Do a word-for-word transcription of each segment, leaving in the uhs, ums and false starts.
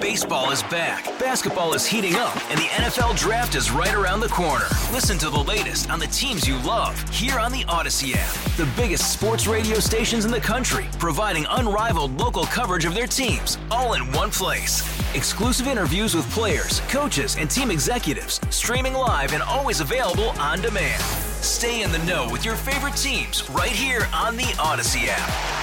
Baseball is back, basketball is heating up, and the N F L Draft is right around the corner. Listen to the latest on the teams you love here on the Odyssey app. The biggest sports radio stations in the country, providing unrivaled local coverage of their teams, all in one place. Exclusive interviews with players, coaches, and team executives, streaming live and always available on demand. Stay in the know with your favorite teams right here on the Odyssey app.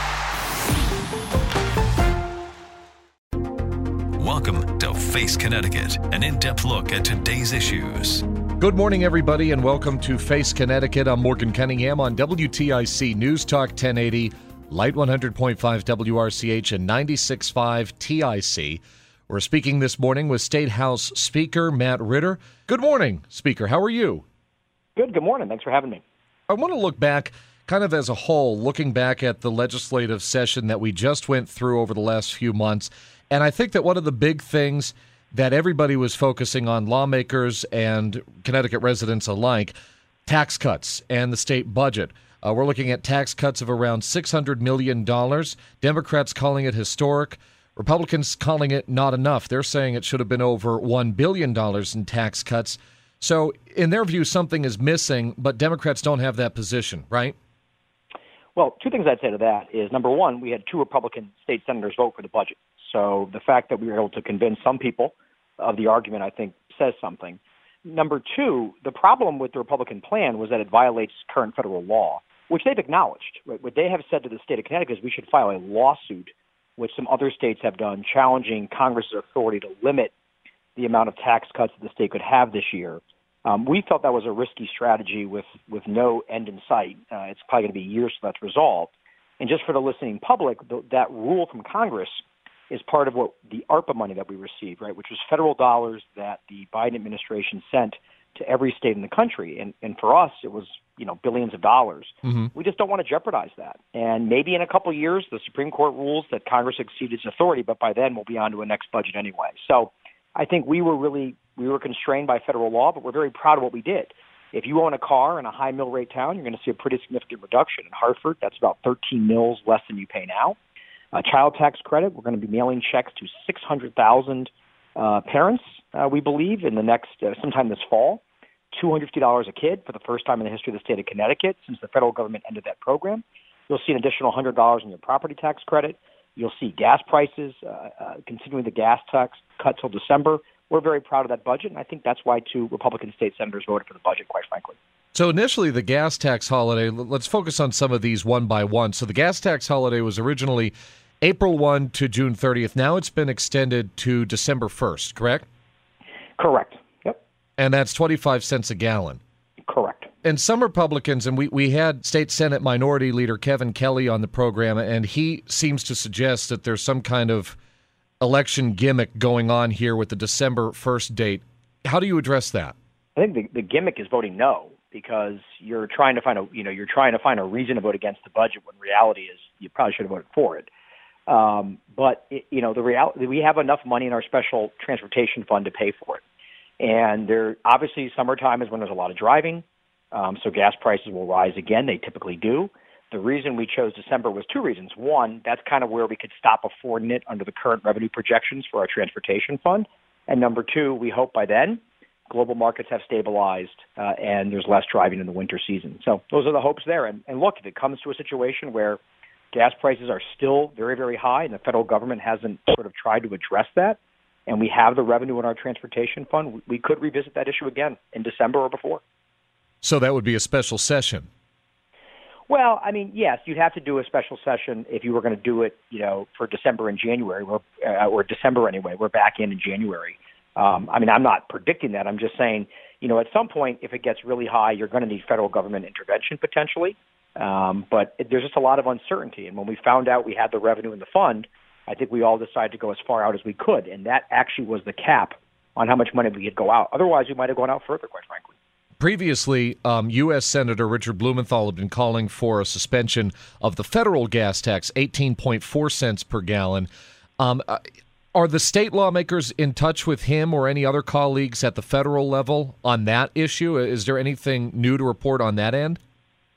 Welcome to Face Connecticut, an in-depth look at today's issues. Good morning, everybody, and welcome to Face Connecticut. I'm Morgan Cunningham on W T I C News Talk ten eighty, Light one hundred point five W R C H, and ninety-six point five T I C. We're speaking this morning with State House Speaker Matt Ritter. Good morning, Speaker. How are you? Good. Good morning. Thanks for having me. I want to look back kind of as a whole, looking back at the legislative session that we just went through over the last few months. And I think that one of the big things that everybody was focusing on, lawmakers and Connecticut residents alike, tax cuts and the state budget. Uh, we're looking at tax cuts of around six hundred million dollars. Democrats calling it historic. Republicans calling it not enough. They're saying it should have been over one billion dollars in tax cuts. So in their view, something is missing, but Democrats don't have that position, right? Well, two things I'd say to that is, number one, we had two Republican state senators vote for the budget. So the fact that we were able to convince some people of the argument, I think, says something. Number two, the problem with the Republican plan was that it violates current federal law, which they've acknowledged. Right? What they have said to the state of Connecticut is we should file a lawsuit, which some other states have done, challenging Congress's authority to limit the amount of tax cuts that the state could have this year. Um, we felt that was a risky strategy with, with no end in sight. Uh, it's probably going to be years till that's resolved. And just for the listening public, the, that rule from Congress is part of what the ARPA money that we received, right, which was federal dollars that the Biden administration sent to every state in the country. And, and for us, it was, you know, billions of dollars. Mm-hmm. We just don't want to jeopardize that. And maybe in a couple of years, the Supreme Court rules that Congress exceeded its authority, but by then we'll be on to a next budget anyway. So I think we were really, we were constrained by federal law, but we're very proud of what we did. If you own a car in a high mill rate town, you're going to see a pretty significant reduction. In Hartford, that's about thirteen mills less than you pay now. Uh, child tax credit, we're going to be mailing checks to six hundred thousand uh, parents, uh, we believe, in the next, uh, sometime this fall. two hundred fifty dollars a kid for the first time in the history of the state of Connecticut since the federal government ended that program. You'll see an additional one hundred dollars in your property tax credit. You'll see gas prices, uh, uh, continuing the gas tax cut till December. We're very proud of that budget, and I think that's why two Republican state senators voted for the budget, quite frankly. So initially, the gas tax holiday, let's focus on some of these one by one. So the gas tax holiday was originally April first to June thirtieth. Now it's been extended to December first, correct? Correct. Yep. And that's twenty-five cents a gallon. Correct. And some Republicans, and we, we had State Senate Minority Leader Kevin Kelly on the program, and he seems to suggest that there's some kind of election gimmick going on here with the December first date. How do you address that? I think the, the gimmick is voting no, because you're trying to find a, you know, you're trying to find a reason to vote against the budget when reality is you probably should have voted for it. Um, but, it, you know, the reality, we have enough money in our special transportation fund to pay for it. And there, obviously, summertime is when there's a lot of driving, um, so gas prices will rise again. They typically do. The reason we chose December was two reasons. One, that's kind of where we could stop affording it under the current revenue projections for our transportation fund. And number two, we hope by then global markets have stabilized uh, and there's less driving in the winter season. So those are the hopes there. And, and look, if it comes to a situation where gas prices are still very, very high and the federal government hasn't sort of tried to address that, and we have the revenue in our transportation fund, we could revisit that issue again in December or before. So that would be a special session. Well, I mean, yes, you'd have to do a special session if you were going to do it, you know, for December and January, or, uh, or December anyway. We're back in in January. Um, I mean, I'm not predicting that. I'm just saying, you know, at some point, if it gets really high, you're going to need federal government intervention potentially. Um, but it, there's just a lot of uncertainty. And when we found out we had the revenue in the fund, I think we all decided to go as far out as we could. And that actually was the cap on how much money we could go out. Otherwise, we might have gone out further, quite frankly. Previously, um, U S. Senator Richard Blumenthal had been calling for a suspension of the federal gas tax, eighteen point four cents per gallon. Um, uh, are the state lawmakers in touch with him or any other colleagues at the federal level on that issue? Is there anything new to report on that end?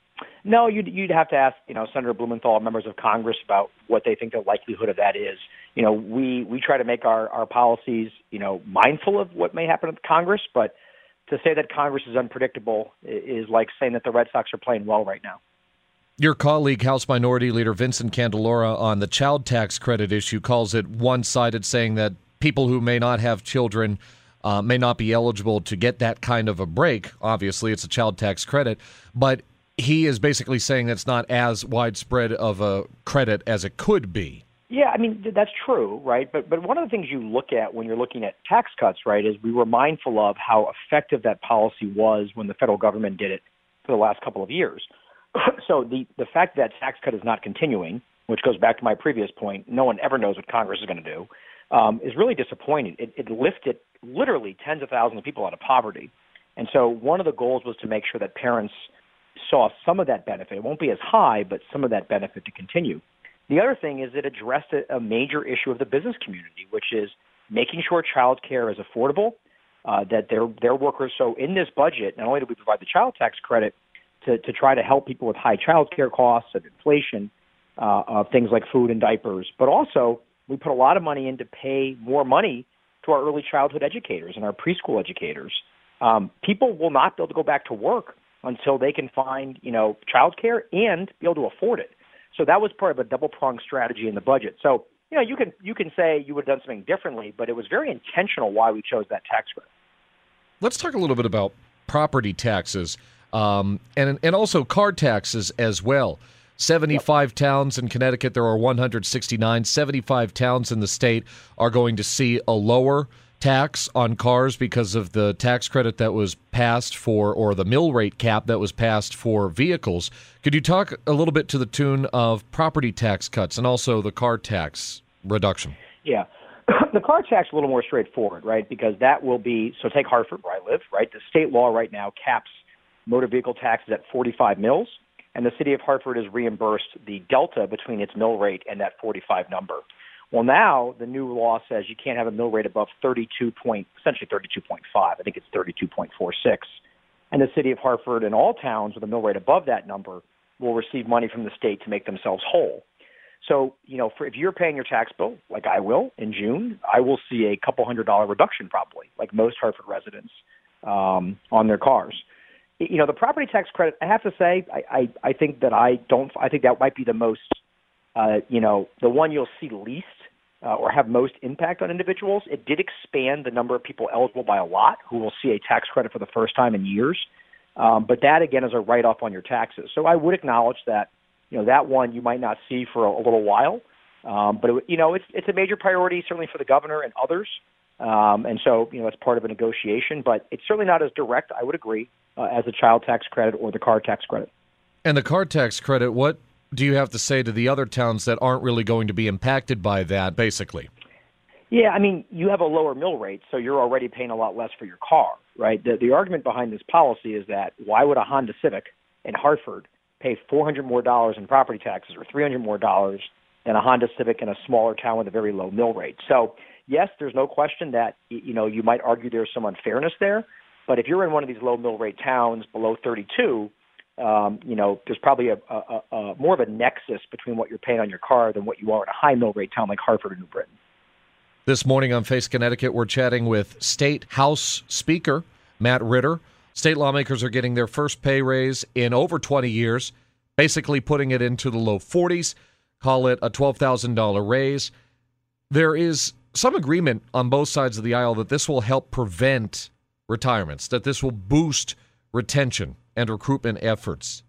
No, you'd, you'd have to ask, you know, Senator Blumenthal, members of Congress, about what they think the likelihood of that is. you know, we, we try to make our, our policies, you know, mindful of what may happen with Congress, but to say that Congress is unpredictable is like saying that the Red Sox are playing well right now. Your colleague, House Minority Leader Vincent Candelora, on the child tax credit issue calls it one-sided, saying that people who may not have children uh, may not be eligible to get that kind of a break. Obviously, it's a child tax credit, but he is basically saying that's not as widespread of a credit as it could be. Yeah, I mean, that's true, right? But but one of the things you look at when you're looking at tax cuts, right, is we were mindful of how effective that policy was when the federal government did it for the last couple of years. So the, the fact that tax cut is not continuing, which goes back to my previous point, no one ever knows what Congress is going to do, um, is really disappointing. It, it lifted literally tens of thousands of people out of poverty. And so one of the goals was to make sure that parents saw some of that benefit. It won't be as high, but some of that benefit to continue. The other thing is it addressed a, a major issue of the business community, which is making sure child care is affordable, uh, that their their workers. So in this budget, not only do we provide the child tax credit to, to try to help people with high child care costs and inflation, uh, of things like food and diapers, but also we put a lot of money in to pay more money to our early childhood educators and our preschool educators. Um, people will not be able to go back to work until they can find, you know, child care and be able to afford it. So that was part of a double-pronged strategy in the budget. So, you know, you can you can say you would have done something differently, but it was very intentional why we chose that tax credit. Let's talk a little bit about property taxes um, and and also car taxes as well. seventy-five yep. towns in Connecticut, there are one hundred sixty-nine. seventy-five towns in the state are going to see a lower tax on cars because of the tax credit that was passed for, or the mill rate cap that was passed for vehicles. Could you talk a little bit to the tune of property tax cuts and also the car tax reduction? Yeah. The car tax is a little more straightforward, right? Because that will be, so take Hartford, where I live, right? The state law right now caps motor vehicle taxes at forty-five mils, and the city of Hartford has reimbursed the delta between its mill rate and that forty-five number. Well, now the new law says you can't have a mill rate above thirty-two point, essentially thirty-two point five. I think it's thirty-two point four six. And the city of Hartford and all towns with a mill rate above that number will receive money from the state to make themselves whole. So, you know, for, if you're paying your tax bill, like I will in June, I will see a couple hundred dollar reduction probably, like most Hartford residents, um, on their cars. You know, the property tax credit, I have to say, I, I, I think that I don't, I think that might be the most, uh, you know, the one you'll see least uh, or have most impact on individuals. It did expand the number of people eligible by a lot who will see a tax credit for the first time in years. Um, but that, again, is a write-off on your taxes. So I would acknowledge that, you know, that one you might not see for a, a little while. Um, but, it, you know, it's it's a major priority, certainly for the governor and others. Um, and so, you know, it's part of a negotiation. But it's certainly not as direct, I would agree, uh, as a child tax credit or the car tax credit. And the car tax credit, what do you have to say to the other towns that aren't really going to be impacted by that, basically? Yeah, I mean, you have a lower mill rate, so you're already paying a lot less for your car, right? The, the argument behind this policy is that why would a Honda Civic in Hartford pay four hundred more dollars in property taxes or three hundred more dollars than a Honda Civic in a smaller town with a very low mill rate? So, yes, there's no question that, you know, you might argue there's some unfairness there, but if you're in one of these low mill rate towns below thirty-two, um, you know, there's probably a, a, a more of a nexus between what you're paying on your car than what you are in a high mill rate town like Hartford or New Britain. This morning on Face Connecticut, we're chatting with State House Speaker Matt Ritter. State lawmakers are getting their first pay raise in over twenty years, basically putting it into the low forties. Call it a twelve thousand dollars raise. There is some agreement on both sides of the aisle that this will help prevent retirements, that this will boost retention and recruitment efforts.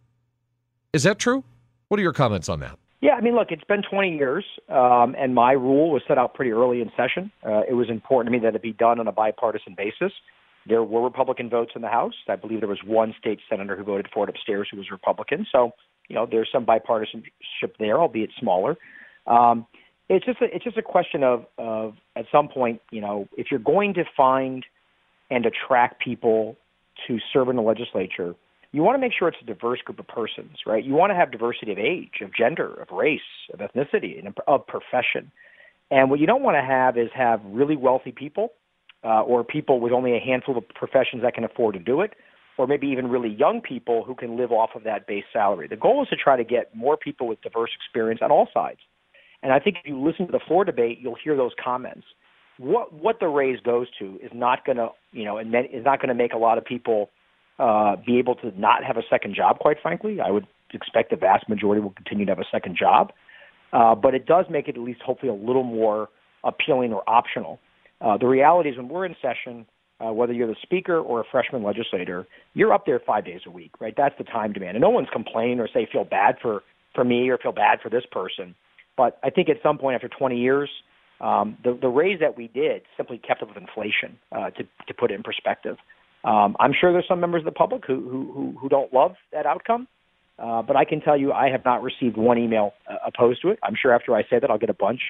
Is that true? What are your comments on that? Yeah, I mean, look, it's been twenty years, um, and my rule was set out pretty early in session. Uh, it was important to me that it be done on a bipartisan basis. There were Republican votes in the House. I believe there was one state senator who voted for it upstairs who was Republican. So, you know, there's some bipartisanship there, albeit smaller. Um, it's just a, it's just a question of, of, at some point, you know, if you're going to find and attract people to serve in the legislature, you want to make sure it's a diverse group of persons, right? You want to have diversity of age, of gender, of race, of ethnicity, and of profession. And what you don't want to have is have really wealthy people uh, or people with only a handful of professions that can afford to do it, or maybe even really young people who can live off of that base salary. The goal is to try to get more people with diverse experience on all sides. And I think if you listen to the floor debate, you'll hear those comments. What what the raise goes to is not going to, you know, and is not going to make a lot of people uh, be able to not have a second job, quite frankly. I would expect the vast majority will continue to have a second job. Uh, but it does make it at least hopefully a little more appealing or optional. Uh, the reality is when we're in session, uh, whether you're the speaker or a freshman legislator, you're up there five days a week, right? That's the time demand. And no one's complaining or say feel bad for, for me or feel bad for this person. But I think at some point after twenty years, um, the, the raise that we did simply kept up with inflation, uh, to, to put it in perspective. Um, I'm sure there's some members of the public who, who, who don't love that outcome. Uh, but I can tell you I have not received one email uh, opposed to it. I'm sure after I say that I'll get a bunch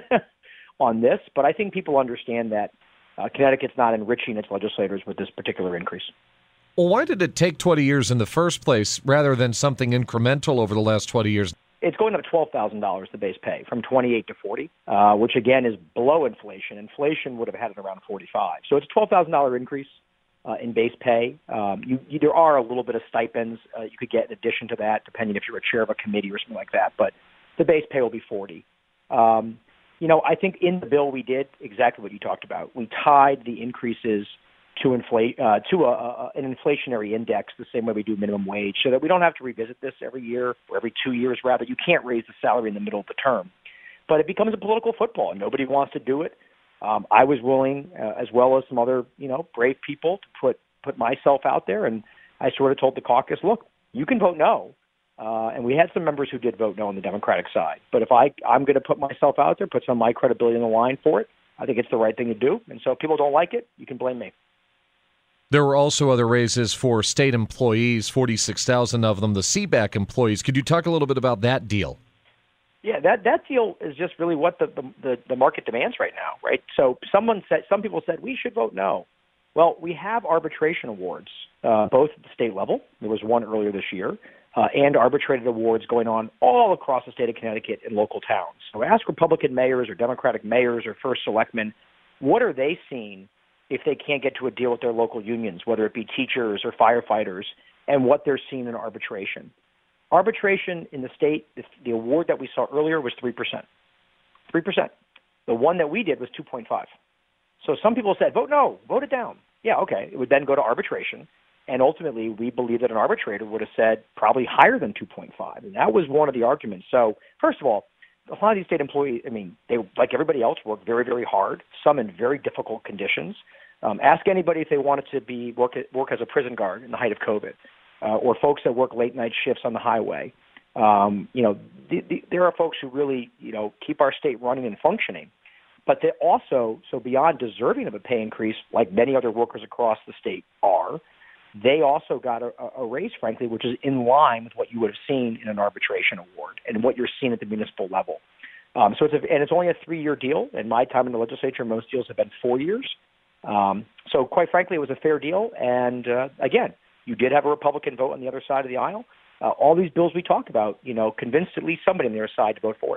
on this. But I think people understand that uh, Connecticut's not enriching its legislators with this particular increase. Well, why did it take twenty years in the first place rather than something incremental over the last twenty years? It's going up twelve thousand dollars the base pay from twenty-eight to forty, uh, which again is below inflation. Inflation would have had it around forty-five. So it's a twelve thousand dollars increase uh, in base pay. Um, you, you, there are a little bit of stipends uh, you could get in addition to that, depending if you're a chair of a committee or something like that. But the base pay will be forty. Um, you know, I think in the bill we did exactly what you talked about. We tied the increases to inflate uh, to a, a, an inflationary index the same way we do minimum wage, so that we don't have to revisit this every year or every two years. Rather, you can't raise the salary in the middle of the term, but it becomes a political football. Nobody wants to do it. Um, I was willing, uh, as well as some other you know brave people, to put put myself out there, and I sort of told the caucus, look, you can vote no. Uh, and we had some members who did vote no on the Democratic side. But if I, I'm going to put myself out there, put some of my credibility on the line for it, I think it's the right thing to do. And so if people don't like it, you can blame me. There were also other raises for state employees, forty-six thousand of them, the C BAC employees. Could you talk a little bit about that deal? Yeah, that, that deal is just really what the, the, the market demands right now, right? So someone said, some people said, we should vote no. Well, we have arbitration awards, uh, both at the state level. There was one earlier this year, uh, and arbitrated awards going on all across the state of Connecticut in local towns. So ask Republican mayors or Democratic mayors or first selectmen, what are they seeing if they can't get to a deal with their local unions, whether it be teachers or firefighters, and what they're seeing in arbitration. Arbitration in the state, the award that we saw earlier was three percent. three percent. The one that we did was two point five. So some people said, vote no, vote it down. Yeah, okay. It would then go to arbitration. And ultimately, we believe that an arbitrator would have said probably higher than two point five. And that was one of the arguments. So first of all, a lot of these state employees, I mean, they, like everybody else, work very, very hard, some in very difficult conditions. Um, ask anybody if they wanted to be work, at, work as a prison guard in the height of COVID, uh, or folks that work late-night shifts on the highway. Um, you know, the, the, there are folks who really, you know, keep our state running and functioning. But they also, so beyond deserving of a pay increase, like many other workers across the state are, they also got a, a raise, frankly, which is in line with what you would have seen in an arbitration award and what you're seeing at the municipal level. Um, so it's a, and it's only a three-year deal. In my time in the legislature, most deals have been four years. Um, so quite frankly, it was a fair deal. And uh, again, you did have a Republican vote on the other side of the aisle. Uh, all these bills we talked about, you know, convinced at least somebody on their side to vote for it.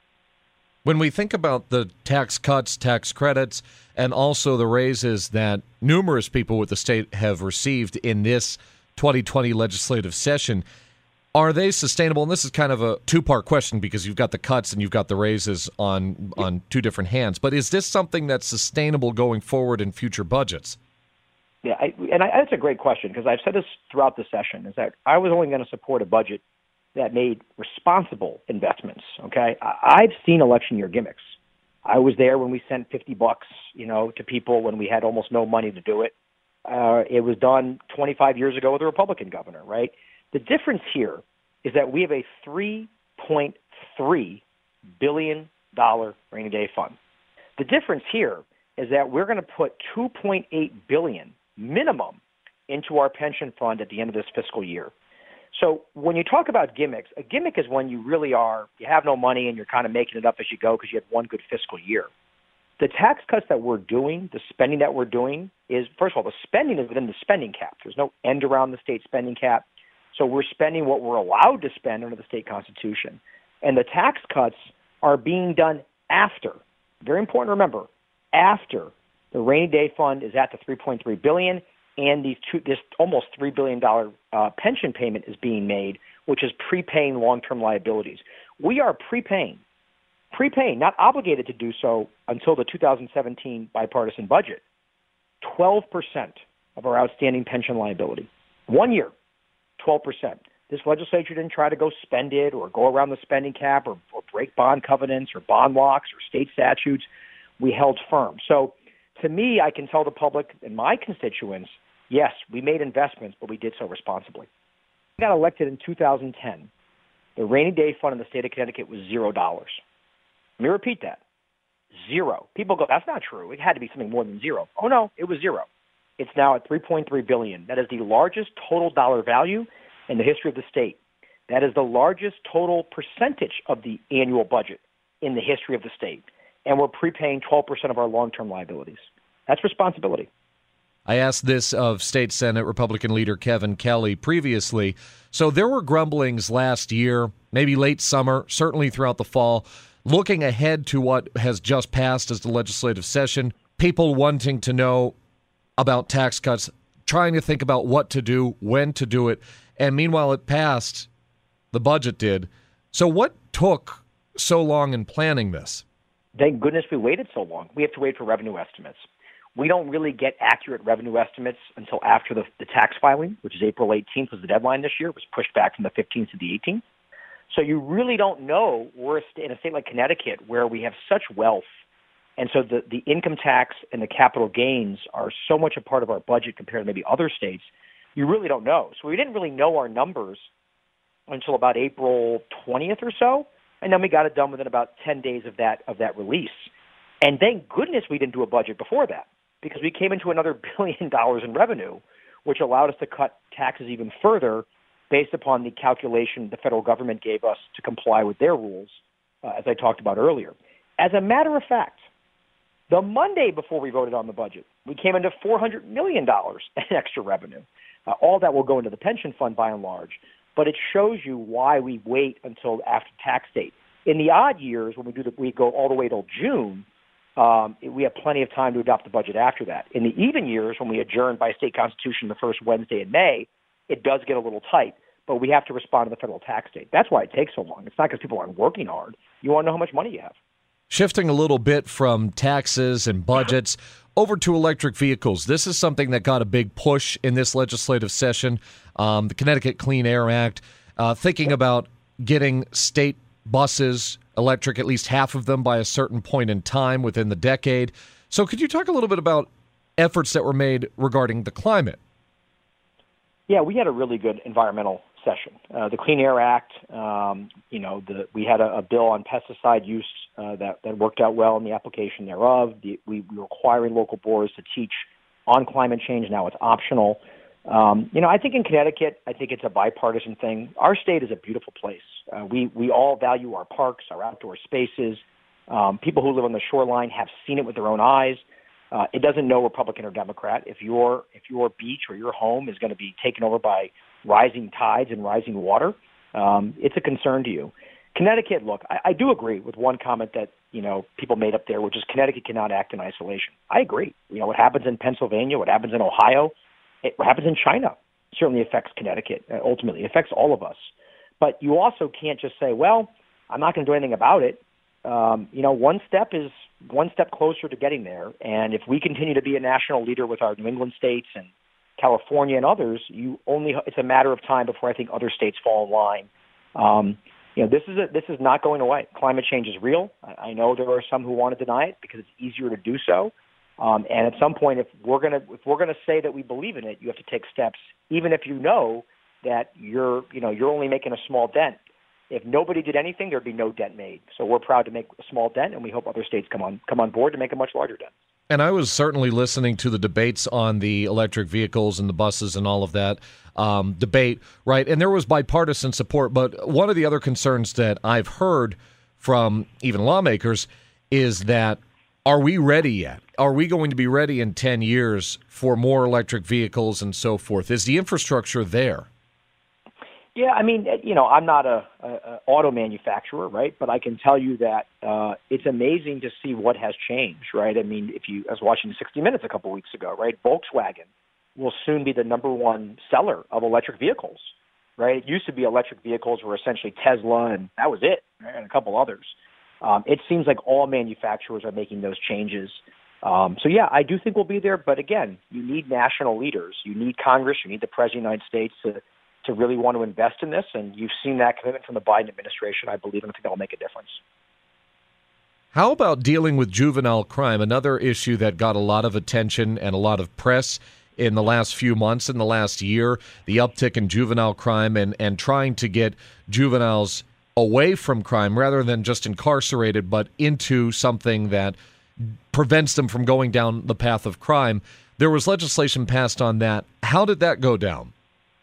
When we think about the tax cuts, tax credits, and also the raises that numerous people with the state have received in this twenty twenty legislative session, are they sustainable? And this is kind of a two-part question because you've got the cuts and you've got the raises on on two different hands. But is this something that's sustainable going forward in future budgets? Yeah, I, and I, that's a great question because I've said this throughout the session, is that I was only going to support a budget that made responsible investments, okay? I, I've seen election year gimmicks. I was there when we sent fifty bucks, you know, to people when we had almost no money to do it. Uh, it was done twenty-five years ago with a Republican governor, right? The difference here is that we have a three point three billion dollars rainy day fund. The difference here is that we're going to put two point eight billion dollars minimum into our pension fund at the end of this fiscal year. So when you talk about gimmicks, a gimmick is when you really are, you have no money and you're kind of making it up as you go because you had one good fiscal year. The tax cuts that we're doing, the spending that we're doing is, first of all, the spending is within the spending cap. There's no end around the state spending cap. So we're spending what we're allowed to spend under the state constitution. And the tax cuts are being done after, very important to remember, after the rainy day fund is at the three point three billion dollars and these two, this almost three billion dollars uh, pension payment is being made, which is prepaying long-term liabilities. We are prepaying prepaying, not obligated to do so until the two thousand seventeen bipartisan budget, twelve percent of our outstanding pension liability. One year, twelve percent. This legislature didn't try to go spend it or go around the spending cap or, or break bond covenants or bond locks or state statutes. We held firm. So to me, I can tell the public and my constituents, yes, we made investments, but we did so responsibly. I got elected in two thousand ten. The rainy day fund in the state of Connecticut was zero dollars. Let me repeat that. Zero. People go, that's not true. It had to be something more than zero. Oh, no, it was zero. It's now at three point three billion dollars. That is the largest total dollar value in the history of the state. That is the largest total percentage of the annual budget in the history of the state. And we're prepaying twelve percent of our long-term liabilities. That's responsibility. I asked this of State Senate Republican leader Kevin Kelly previously. So there were grumblings last year, maybe late summer, certainly throughout the fall, looking ahead to what has just passed as the legislative session, people wanting to know about tax cuts, trying to think about what to do, when to do it. And meanwhile, it passed. The budget did. So what took so long in planning this? Thank goodness we waited so long. We have to wait for revenue estimates. We don't really get accurate revenue estimates until after the, the tax filing, which is April eighteenth was the deadline this year. It was pushed back from the fifteenth to the eighteenth. So you really don't know. We're in a state like Connecticut where we have such wealth. And so the, the income tax and the capital gains are so much a part of our budget compared to maybe other states. You really don't know. So we didn't really know our numbers until about April twentieth or so. And then we got it done within about ten days of that of that release. And thank goodness we didn't do a budget before that, because we came into another billion dollars in revenue, which allowed us to cut taxes even further based upon the calculation the federal government gave us to comply with their rules, uh, as I talked about earlier. As a matter of fact, the Monday before we voted on the budget, we came into four hundred million dollars in extra revenue. Uh, all that will go into the pension fund by and large, but it shows you why we wait until after tax date. In the odd years, when we do the, we go all the way till June, um, we have plenty of time to adopt the budget after that. In the even years, when we adjourn by state constitution the first Wednesday in May, it does get a little tight, but we have to respond to the federal tax date. That's why it takes so long. It's not because people aren't working hard. You want to know how much money you have. Shifting a little bit from taxes and budgets over to electric vehicles. This is something that got a big push in this legislative session. Um, the Connecticut Clean Air Act, uh, thinking about getting state buses electric, at least half of them by a certain point in time within the decade. So could you talk a little bit about efforts that were made regarding the climate? Yeah, we had a really good environmental session. Uh, the Clean Air Act, um, you know, the, we had a, a bill on pesticide use uh, that, that worked out well in the application thereof. The, we, we were requiring local boards to teach on climate change. Now it's optional. Um, you know, I think in Connecticut, I think it's a bipartisan thing. Our state is a beautiful place. Uh, we, we all value our parks, our outdoor spaces. Um, people who live on the shoreline have seen it with their own eyes. Uh, it doesn't know Republican or Democrat. If your if your beach or your home is going to be taken over by rising tides and rising water, um, it's a concern to you. Connecticut, look, I, I do agree with one comment that you know people made up there, which is Connecticut cannot act in isolation. I agree. You know what happens in Pennsylvania, what happens in Ohio, it, what happens in China certainly affects Connecticut. Uh, ultimately, it affects all of us. But you also can't just say, well, I'm not going to do anything about it. Um, you know, one step is one step closer to getting there. And if we continue to be a national leader with our New England states and California and others, you only it's a matter of time before I think other states fall in line. Um, you know, this is a, this is not going away. Climate change is real. I, I know there are some who want to deny it because it's easier to do so. Um, and at some point, if we're gonna if we're gonna say that we believe in it, you have to take steps, even if you know that you're you know you're only making a small dent. If nobody did anything, there'd be no dent made. So we're proud to make a small dent, and we hope other states come on come on board to make a much larger dent. And I was certainly listening to the debates on the electric vehicles and the buses and all of that um, debate, right? And there was bipartisan support. But one of the other concerns that I've heard from even lawmakers is that, are we ready yet? Are we going to be ready in ten years for more electric vehicles and so forth? Is the infrastructure there? Yeah, I mean, you know, I'm not a, a, a auto manufacturer, right? But I can tell you that uh, it's amazing to see what has changed, right? I mean, if you, I was watching sixty minutes a couple weeks ago, right? Volkswagen will soon be the number one seller of electric vehicles, right? It used to be electric vehicles were essentially Tesla, and that was it, right? And a couple others. Um, it seems like all manufacturers are making those changes. Um, so, yeah, I do think we'll be there. But, again, you need national leaders. You need Congress. You need the President of the United States to, to really want to invest in this. And you've seen that commitment from the Biden administration, I believe, and I think that will make a difference. How about dealing with juvenile crime, another issue that got a lot of attention and a lot of press in the last few months, in the last year, the uptick in juvenile crime and, and trying to get juveniles away from crime rather than just incarcerated, but into something that prevents them from going down the path of crime. There was legislation passed on that. How did that go down?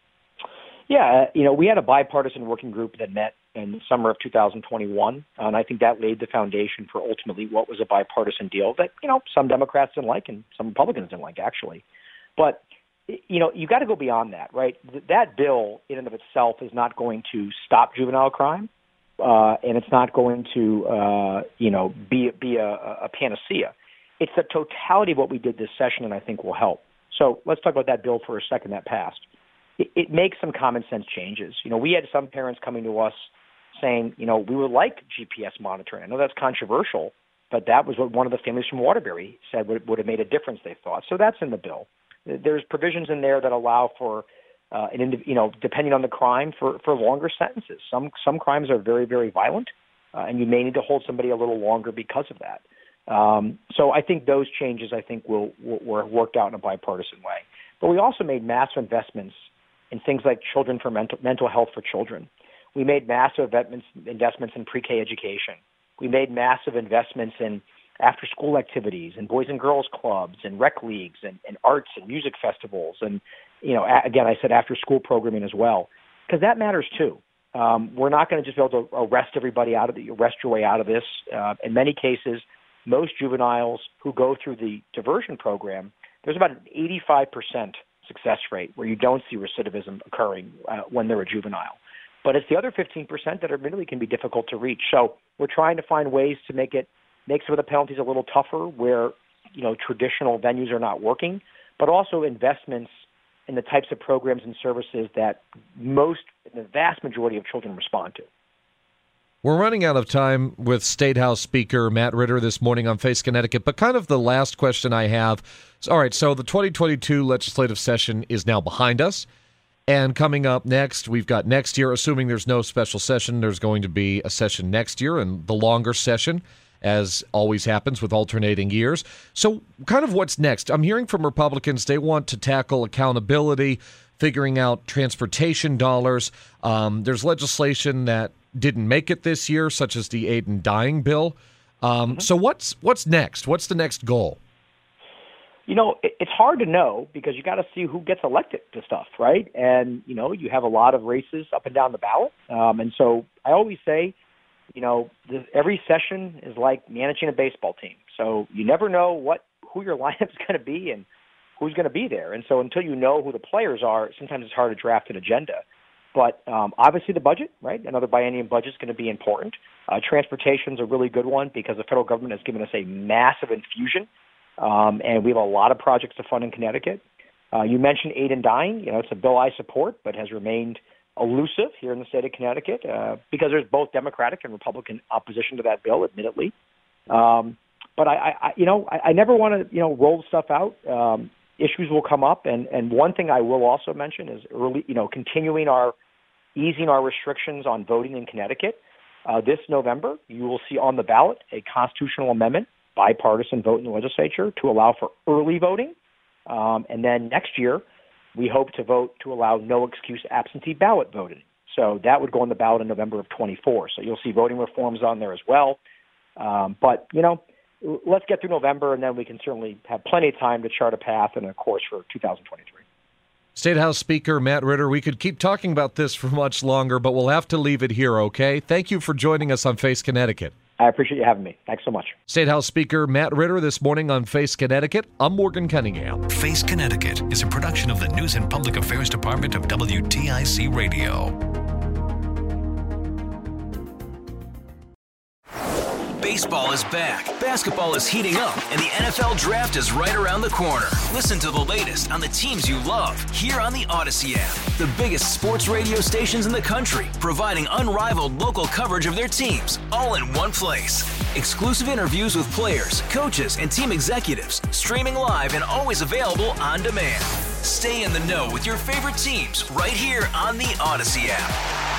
Yeah, you know, we had a bipartisan working group that met in the summer of two thousand twenty-one, and I think that laid the foundation for ultimately what was a bipartisan deal that, you know, some Democrats didn't like and some Republicans didn't like, actually. But, you know, you got to go beyond that, right? That bill in and of itself is not going to stop juvenile crime, uh, and it's not going to, uh, you know, be, be a, a panacea. It's the totality of what we did this session, and I think will help. So let's talk about that bill for a second that passed. It, it makes some common sense changes. You know, we had some parents coming to us saying, you know, we would like G P S monitoring. I know that's controversial, but that was what one of the families from Waterbury said would, would have made a difference, they thought. So that's in the bill. There's provisions in there that allow for, uh, an, you know, depending on the crime, for, for longer sentences. Some some crimes are very, very violent, uh, and you may need to hold somebody a little longer because of that. Um, so I think those changes, I think, will, will were worked out in a bipartisan way. But we also made massive investments in things like children for mental mental health for children. We made massive investments investments in pre-K education. We made massive investments in after-school activities and boys and girls clubs and rec leagues and, and arts and music festivals. And, you know, a- again, I said after-school programming as well, because that matters too. Um, we're not going to just be able to arrest everybody out of the, arrest your way out of this. Uh, in many cases, most juveniles who go through the diversion program, there's about an eighty-five percent success rate where you don't see recidivism occurring uh, when they're a juvenile. But it's the other fifteen percent that admittedly can be difficult to reach. So we're trying to find ways to make it make some of the penalties a little tougher where, you know, traditional venues are not working, but also investments in the types of programs and services that most, the vast majority of children respond to. We're running out of time with State House Speaker Matt Ritter this morning on Face Connecticut, but kind of the last question I have is, all right, so the twenty twenty-two legislative session is now behind us, and coming up next, we've got next year, assuming there's no special session, there's going to be a session next year, and the longer session, as always happens with alternating years. So kind of what's next? I'm hearing from Republicans they want to tackle accountability, figuring out transportation dollars. Um, there's legislation that didn't make it this year, such as the aid in dying bill. Um, mm-hmm. So what's what's next? What's the next goal? You know, it, it's hard to know because you got to see who gets elected to stuff, right? And, you know, you have a lot of races up and down the ballot. Um, and so I always say, you know, this, every session is like managing a baseball team. So you never know what who your lineup's going to be and who's going to be there. And so until you know who the players are, sometimes it's hard to draft an agenda. But um, obviously the budget, right? Another biennium budget is going to be important. Uh, transportation is a really good one because the federal government has given us a massive infusion, um, and we have a lot of projects to fund in Connecticut. Uh, you mentioned aid in dying. You know, it's a bill I support, but has remained elusive here in the state of Connecticut uh, because there's both Democratic and Republican opposition to that bill, admittedly. Um, but I, I, you know, I, I never want to, you know, roll stuff out. Um, issues will come up, and, and one thing I will also mention is early, you know, continuing our easing our restrictions on voting in Connecticut. Uh, this November, you will see on the ballot a constitutional amendment, bipartisan vote in the legislature to allow for early voting, um, and then next year, we hope to vote to allow no excuse absentee ballot voting. So that would go on the ballot in November of twenty-four. So you'll see voting reforms on there as well. Um, but, you know, let's get through November, and then we can certainly have plenty of time to chart a path and a course for two thousand twenty-three. State House Speaker Matt Ritter, we could keep talking about this for much longer, but we'll have to leave it here, okay? Thank you for joining us on Face Connecticut. I appreciate you having me. Thanks so much. State House Speaker Matt Ritter this morning on Face Connecticut. I'm Morgan Cunningham. Face Connecticut is a production of the News and Public Affairs Department of W T I C Radio. Baseball is back, basketball is heating up, and the N F L Draft is right around the corner. Listen to the latest on the teams you love here on the Odyssey app. The biggest sports radio stations in the country, providing unrivaled local coverage of their teams, all in one place. Exclusive interviews with players, coaches, and team executives, streaming live and always available on demand. Stay in the know with your favorite teams right here on the Odyssey app.